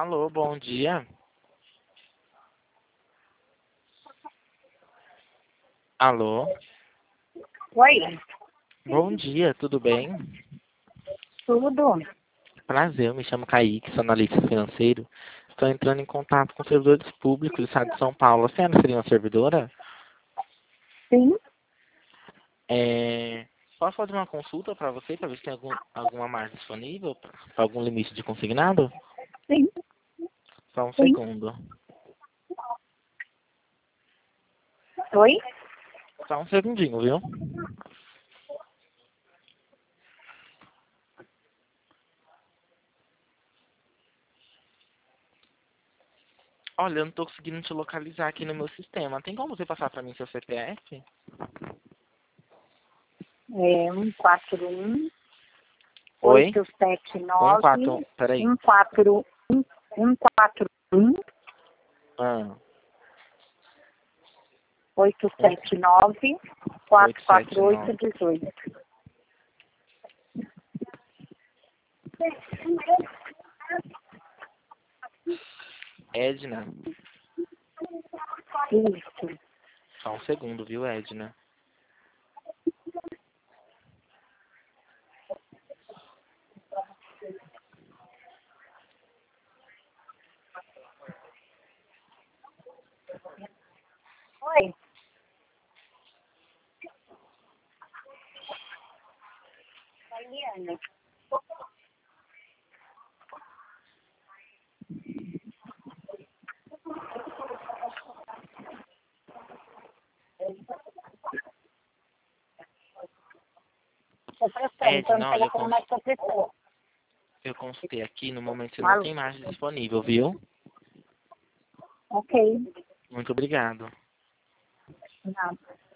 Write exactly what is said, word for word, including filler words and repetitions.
Alô, bom dia. Alô, Oi, bom dia, tudo bem? tudo? Prazer, eu me chamo Kaique, sou analista financeiro. Estou entrando em contato com servidores públicos do estado de São Paulo. A senhora seria uma servidora? Sim, É... Posso fazer uma consulta para você, para ver se tem algum, alguma margem disponível, para algum limite de consignado? sim, Só um sim. segundo. Oi? Só um segundinho, viu? Olha, eu não estou conseguindo te localizar aqui no meu sistema. Tem como você passar para mim seu C P F? É um quatro um, Oi? oito sete Um, nove, quatro... Peraí. um quatro um, um quatro um, Ah, oito um, sete nove, oito, quatro sete, quatro oito, nove. dezoito. Edna. Isso. Só um segundo, viu, Edna? Oi? Mariana. Tô prestando, tô no Edna, olha, eu, telefone, cons mas tô prestando. eu consultei aqui, no momento você não Alô? tem margem disponível, viu? Ok. Muito obrigado. Não.